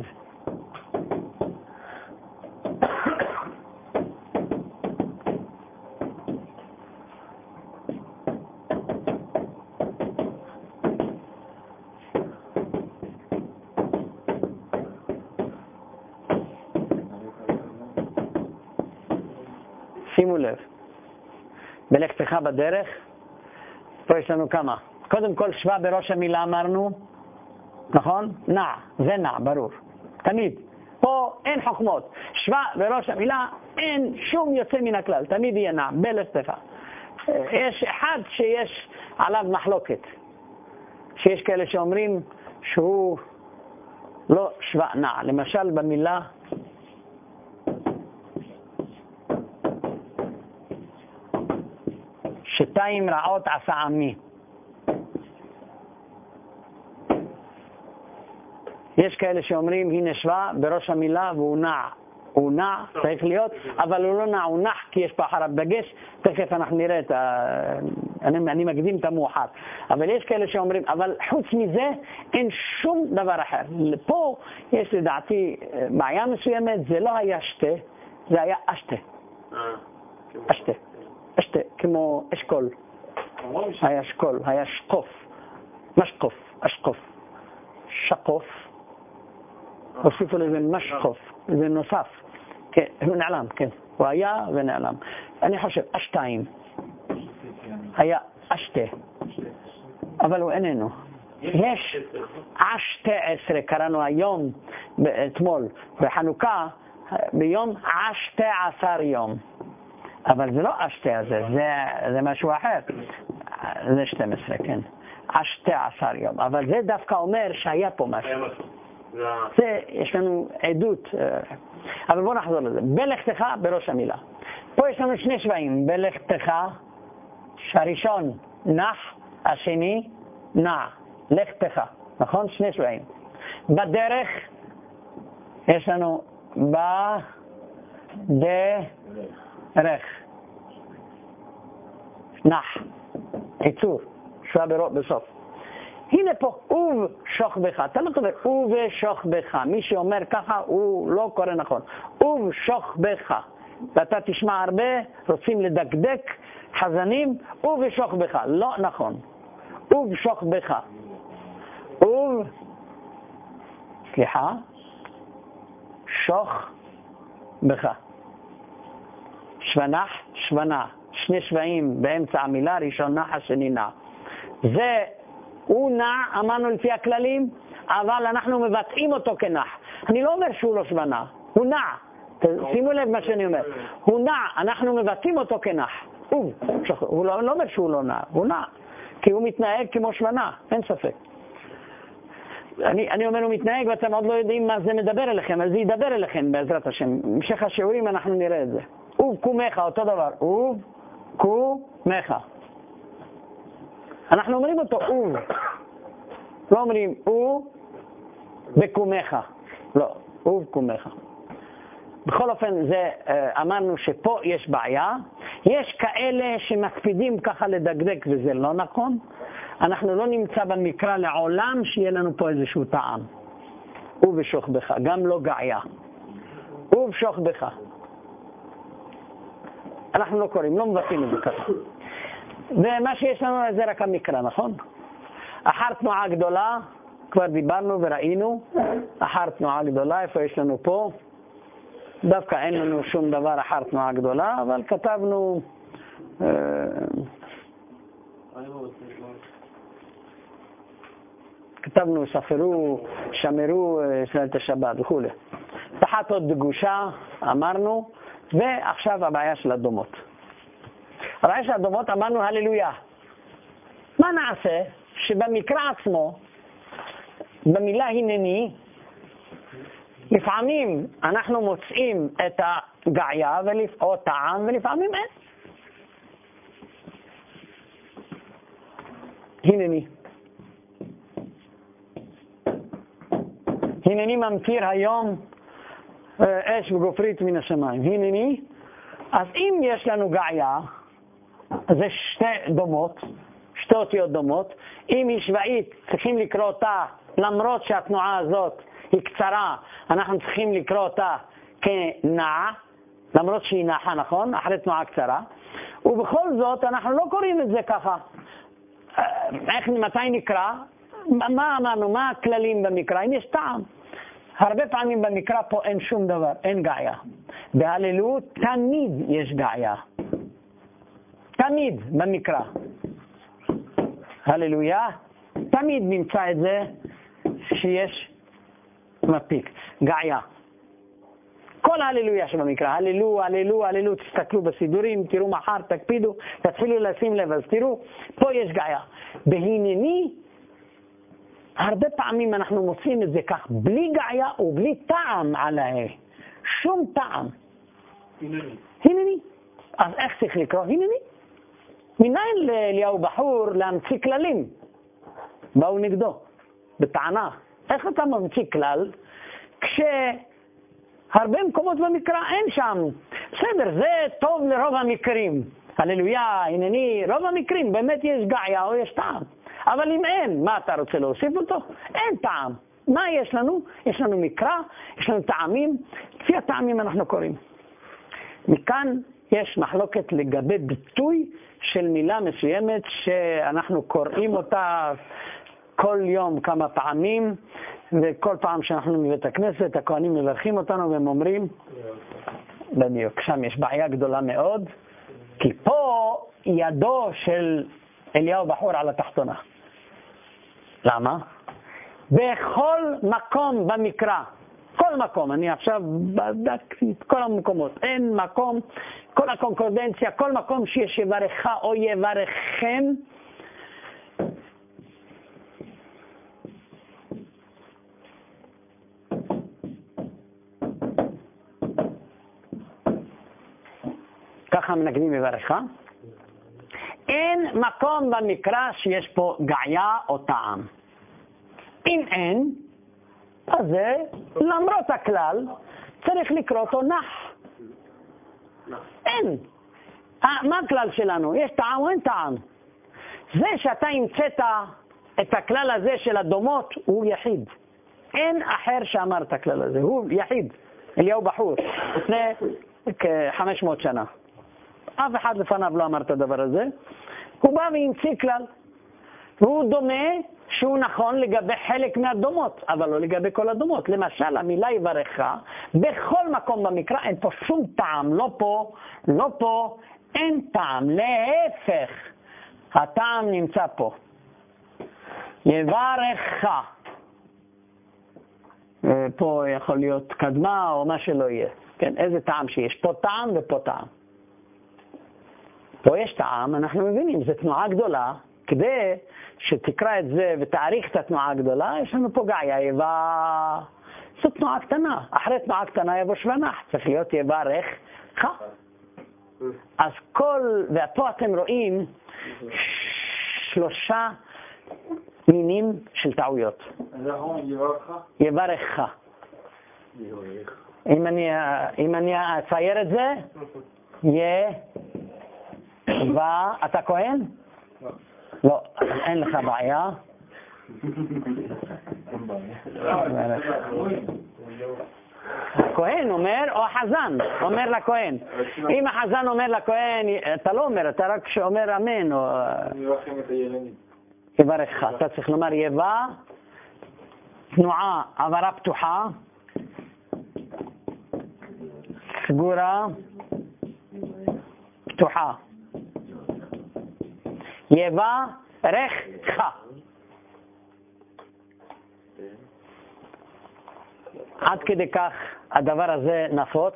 שימו לב, בלכתך בדרך, פה יש לנו כמה. קודם כל שווה בראש המילה אמרנו, נכון? נע, זה נע, ברור. תמיד. פה אין חוכמות. שווה בראש המילה, אין שום יוצא מן הכלל. תמיד יהיה נע, בלכתך. יש אחד שיש עליו מחלוקת. שיש כאלה שאומרים שהוא לא שווה נע. למשל במילה שתיים רעות עשה עמי. יש כאלה שאומרים, הנה שווה בראש המילה והוא נע. הוא נע, צריך להיות, אבל הוא לא נע, הוא נח כי יש פה אחריו דגש. תכף אנחנו נראה אני מקדים את המאוחר. אבל יש כאלה שאומרים, אבל חוץ מזה אין שום דבר אחר. פה יש לדעתי בעיה מסוימת, זה לא היה שתה, זה היה אשתה. אשתה. אשתה, כמו אשכול. היה אשכול, היה שקוף. משקוף, אשקוף. שקוף. הוסיפו לזה משקוף, זה נוסף. כן, הוא נעלם, כן. הוא היה ונעלם. אני חושב, אשתיים. היה אשתה. אבל הוא איננו. יש 12, קראנו היום, אתמול, בחנוכה, ביום 12 יום. אבל זה לא 12, זה משהו אחר. זה 12, כן. 12 יום. אבל זה דווקא אומר שהיה פה משהו. זה, יש לנו עדות. אבל בואו נחזור לזה. בלכתך בראש המילה. פה יש לנו 2 שבעים. בלכתך, שהראשון נח, השני נע. לכתך. נכון? 2 שבעים. בדרך, יש לנו בדרך. נח. עיצור. שווה בסוף. הנה פה, ובשוכבך. אתה לא כותב, ובשוכבך. מי שאומר ככה, הוא לא קורא נכון. ובשוכבך. ואתה תשמע הרבה, רוצים לדקדק, חזנים, ובשוכבך. לא נכון. ובשוכבך. סליחה. שוכבך. שוונח, שוונה. 2 שבעים באמצע המילה, ראשון נח, השני נע. זה הוא נע, אמרנו לפי הכללים, אבל אנחנו מבטאים אותו כנח. אני לא אומר שהוא לא שוונה, הוא נע. שימו לב מה שאני אומר. הוא נע, אנחנו מבטאים אותו כנח. הוא לא אומר שהוא לא נע, הוא נע. כי הוא מתנהג כמו שוונה, אין ספק. אני אומר הוא מתנהג ואתם עוד לא יודעים מה זה מדבר אליכם, אז זה ידבר אליכם בעזרת השם. במשך השיעורים אנחנו נראה את זה. ובקומך, אותו דבר. ובקומך. אנחנו אומרים אותו לא אומרים בקומך. לא, בקומך. בכל אופן, זה, אמרנו שפה יש בעיה. יש כאלה שמקפידים ככה לדקדק וזה לא נכון. אנחנו לא נמצא במקרא לעולם שיהיה לנו פה איזשהו טעם. ובשוכבך, גם לא געיה. ובשוכבך. אנחנו לא קוראים, לא מבטאים את זה ככה. ומה שיש לנו זה רק המקרא, נכון? אחר תנועה גדולה, כבר דיברנו וראינו, אחר תנועה גדולה, איפה יש לנו פה? דווקא אין לנו שום דבר אחר תנועה גדולה, אבל כתבנו ספרו, שמרו את השבת וכו'. תחת עוד דגושה, אמרנו, ועכשיו הבעיה של הדומות. הבעיה של הדומות אמרנו הללויה. מה נעשה? שבמקרא עצמו, במילה הנני, לפעמים אנחנו מוצאים את הגעיה או טעם ולפעמים אין. הנני. הנני ממטיר היום אש וגופרית מן השמיים. הנני. אז אם יש לנו געיה, זה שתי דומות, שתי אותיות דומות. אם היא שבעית, צריכים לקרוא אותה, למרות שהתנועה הזאת היא קצרה, אנחנו צריכים לקרוא אותה כנעה, למרות שהיא נחה, נכון? אחרי תנועה קצרה. ובכל זאת, אנחנו לא קוראים את זה ככה. מתי נקרא? מה אמרנו? מה הכללים במקרא? אם יש טעם. הרבה פעמים במקרא פה אין שום דבר, אין געיה. בהללו תמיד יש געיה. תמיד במקרא. הללויה, תמיד נמצא את זה שיש מפיק, געיה. כל הללויה שבמקרא, הללו, הללו, הללו, תסתכלו בסידורים, תראו מחר, תקפידו, תתחילו לשים לב, אז תראו, פה יש געיה. בהנני, הרבה פעמים אנחנו מוצאים את זה כך, בלי געיה ובלי טעם עליה. שום טעם. הנני. הנני. אז איך צריך לקרוא? הנני. מניין לאליהו בחור להמציא כללים? באו נגדו, בטענה. איך אתה ממציא כלל? כשהרבה מקומות במקרא אין שם. בסדר, זה טוב לרוב המקרים. הללויה, הנני, רוב המקרים באמת יש געיה או יש טעם. אבל אם אין, מה אתה רוצה להוסיף אותו? אין טעם. מה יש לנו? יש לנו מקרא, יש לנו טעמים. לפי הטעמים אנחנו קוראים. מכאן יש מחלוקת לגבי ביטוי של מילה מסוימת שאנחנו קוראים אותה כל יום כמה פעמים, וכל פעם שאנחנו מבית הכנסת, הכהנים מברכים אותנו והם אומרים, בדיוק, שם יש בעיה גדולה מאוד, כי פה ידו של אליהו בחור על התחתונה. למה? בכל מקום במקרא, כל מקום, אני עכשיו בדקתי את כל המקומות, אין מקום, כל הקונקורדנציה, כל מקום שיש יברך או יברכם, ככה מנגנים יברך, אין מקום במקרא שיש פה געיה או טעם. אם אין, אז זה, למרות הכלל, צריך לקרוא אותו נח. אין. מה הכלל שלנו? יש טעם או אין טעם? זה שאתה המצאת את הכלל הזה של הדומות, הוא יחיד. אין אחר שאמר את הכלל הזה, הוא יחיד. אליהו בחור, לפני כ-500 שנה. אף אחד לפניו לא אמר את הדבר הזה. הוא בא והמציא כלל. והוא דומה שהוא נכון לגבי חלק מהדומות, אבל לא לגבי כל הדומות. למשל, המילה יברך, בכל מקום במקרא אין פה שום טעם. לא פה, לא פה, אין טעם. להפך, הטעם נמצא פה. יברך. פה יכול להיות קדמה או מה שלא יהיה. כן, איזה טעם שיש. פה טעם ופה טעם. פה יש טעם, אנחנו מבינים, זו תנועה גדולה, כדי שתקרא את זה ותאריך את התנועה הגדולה, יש לנו פה געיה, זו תנועה קטנה. אחרי תנועה קטנה יבוא שוונח, צריך להיות יברך לך. אז ופה אתם רואים 3 מינים של טעויות. יברך. אם אני אצייר את זה, אתה כהן? לא, אין לך בעיה. הכהן אומר, או החזן אומר לכהן. אם החזן אומר לכהן, אתה לא אומר, אתה רק שאומר אמן. יברך, אתה צריך לומר תנועה, עברה פתוחה, סגורה, פתוחה. יברך. עד כדי כך הדבר הזה נפוץ,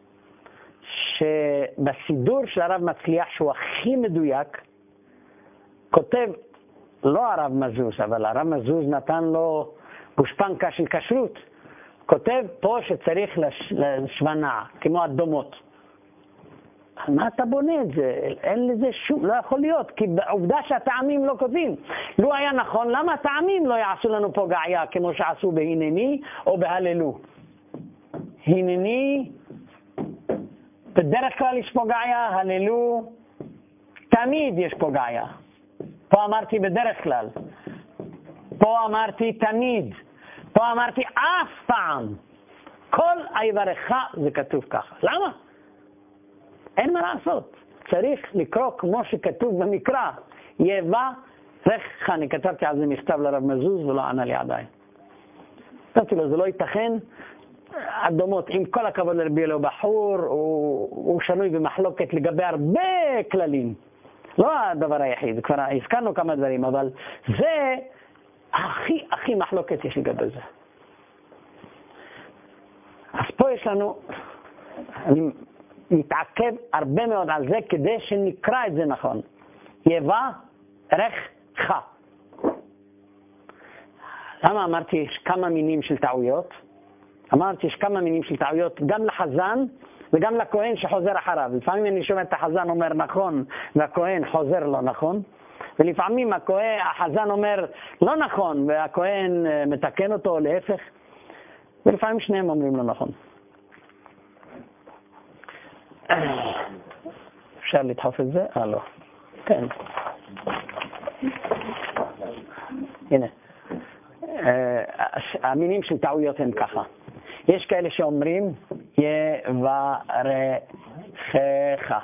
שבסידור של הרב מצליח, שהוא הכי מדויק, כותב, לא הרב מזוז, אבל הרב מזוז נתן לו גושפנקה של כשרות, כותב פה שצריך לשבנע, כמו אדומות. מה אתה בונה את זה? אין לזה שום, לא יכול להיות, כי בעובדה שהטעמים לא כותבים. לו היה נכון, למה הטעמים לא יעשו לנו פה געיה, כמו שעשו בהינני או בהללו? הנני, בדרך כלל יש פה געיה, הללו, תמיד יש פה געיה. פה אמרתי בדרך כלל, פה אמרתי תמיד, פה אמרתי אף פעם. כל היברך זה כתוב ככה. למה? אין מה לעשות. צריך לקרוא כמו שכתוב במקרא. יברך. אני כתבתי על זה מכתב לרב מזוז ולא ענה לי עדיין. כתבתי לו, זה לא ייתכן. אדומות, עם כל הכבוד לרבי אלו בחור, הוא שנוי במחלוקת לגבי הרבה כללים. לא הדבר היחיד, כבר הזכרנו כמה דברים, אבל זה הכי מחלוקת יש לגבי זה. אז פה יש לנו, אני מתעכב הרבה מאוד על זה כדי שנקרא את זה נכון. יברך. למה אמרתי יש כמה מינים של טעויות? אמרתי יש כמה מינים של טעויות גם לחזן וגם לכהן שחוזר אחריו. לפעמים אני שומע את החזן אומר נכון והכהן חוזר לא נכון, ולפעמים החזן אומר לא נכון והכהן מתקן אותו או להפך, ולפעמים שניהם אומרים לא נכון. אפשר לדחוף את זה? לא. כן. הנה. המינים של טעויות הם ככה. יש כאלה שאומרים יברכך.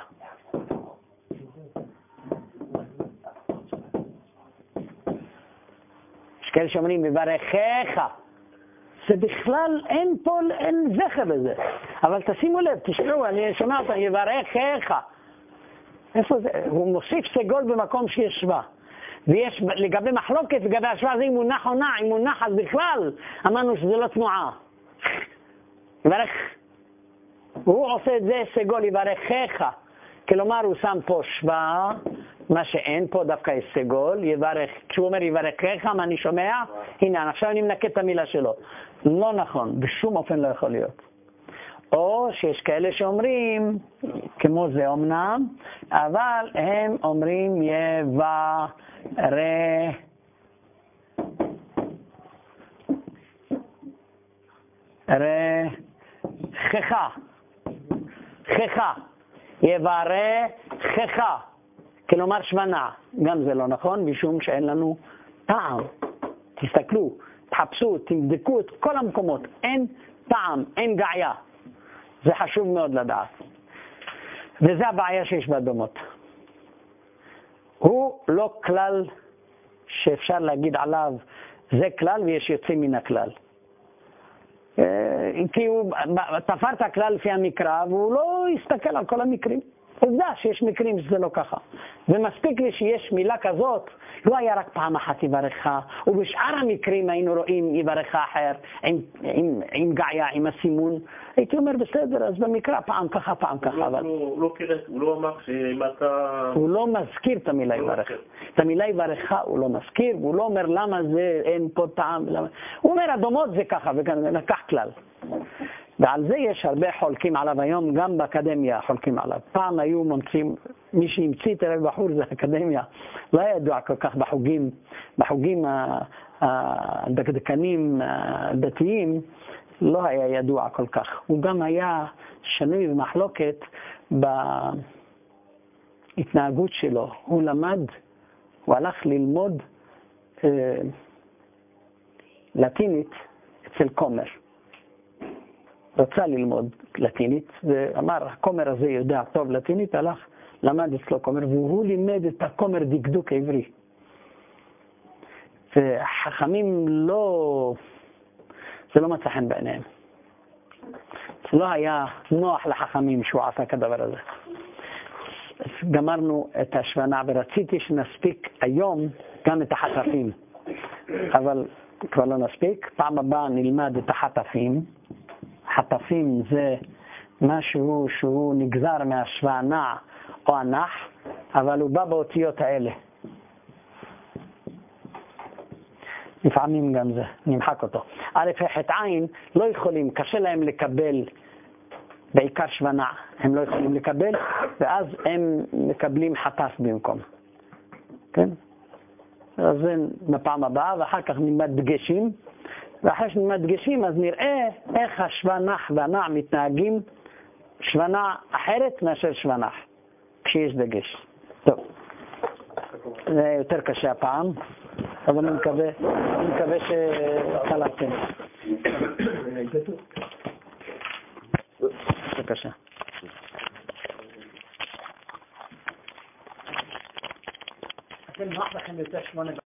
יש כאלה שאומרים יברכך. זה בכלל אין פה, אין זכר לזה. אבל תשימו לב, תשמעו, אני שומע אותה, יברכך. איפה זה? הוא מוסיף סגול במקום שיש שווה. ויש לגבי מחלוקת, לגבי השוואה זה אם הוא נח או נע, אם הוא נח אז בכלל, אמרנו שזה לא תנועה. יברך. הוא עושה את זה סגול, יברכך. כלומר, הוא שם פה שווה, מה שאין פה דווקא יש סגול, יברך. כשהוא אומר יברכך, מה אני שומע? הנה, עכשיו אני מנקה את המילה שלו. לא נכון, בשום אופן לא יכול להיות. או שיש כאלה שאומרים, כמו זה אמנם, אבל הם אומרים יברכך. חכה. יברכך. כלומר שבנה. גם זה לא נכון, משום שאין לנו טעם. תסתכלו, תחפשו, תבדקו את כל המקומות. אין טעם, אין געיה. זה חשוב מאוד לדעת. וזה הבעיה שיש באדומות. הוא לא כלל שאפשר להגיד עליו, זה כלל ויש יוצא מן הכלל. כי הוא תפר את הכלל לפי המקרא, והוא לא יסתכל על כל המקרים. עובדה שיש מקרים שזה לא ככה. ומספיק לי שיש מילה כזאת, לא היה רק פעם אחת יברכך, ובשאר המקרים היינו רואים יברכך אחר, עם געיה, עם הסימון. הייתי אומר בסדר, אז במקרא פעם ככה, פעם ככה. הוא לא אמר שאם אתה... הוא לא מזכיר את המילה יברך. את המילה יברכך הוא לא מזכיר, והוא לא אומר למה זה אין פה טעם. הוא אומר אדומות זה ככה, וכך כלל. ועל זה יש הרבה חולקים עליו היום, גם באקדמיה חולקים עליו. פעם היו ממציאים, מי שהמציא את הבחור זה האקדמיה. לא היה ידוע כל כך בחוגים הדקדקנים הדתיים, לא היה ידוע כל כך. הוא גם היה שנוי במחלוקת בהתנהגות שלו. הוא למד, הוא הלך ללמוד לטינית אצל כומר. רצה ללמוד לטינית, ואמר, הכומר הזה יודע טוב לטינית, הלך, למד אצלו כומר, והוא לימד את הכומר דקדוק עברי. וחכמים לא זה לא מצא חן בעיניהם. זה לא היה נוח לחכמים שהוא עשה כדבר הזה. גמרנו את השבנה ורציתי שנספיק היום גם את החטפים. אבל כבר לא נספיק. פעם הבאה נלמד את החטפים. חטפים זה משהו שהוא נגזר מהשבנה או הנח, אבל הוא בא באותיות האלה. לפעמים גם זה, נמחק אותו. א' ח' עין לא יכולים, קשה להם לקבל, בעיקר שבנה, הם לא יכולים לקבל, ואז הם מקבלים חטף במקום. כן? אז זה בפעם הבאה, ואחר כך נלמד דגשים, ואחרי שנלמד דגשים אז נראה איך השבנח והנע מתנהגים שבנה אחרת מאשר שבנח, כשיש דגש. טוב, זה יותר קשה הפעם, אבל אני מקווה שקלטתם. בבקשה. אתם נוח לכם יותר 8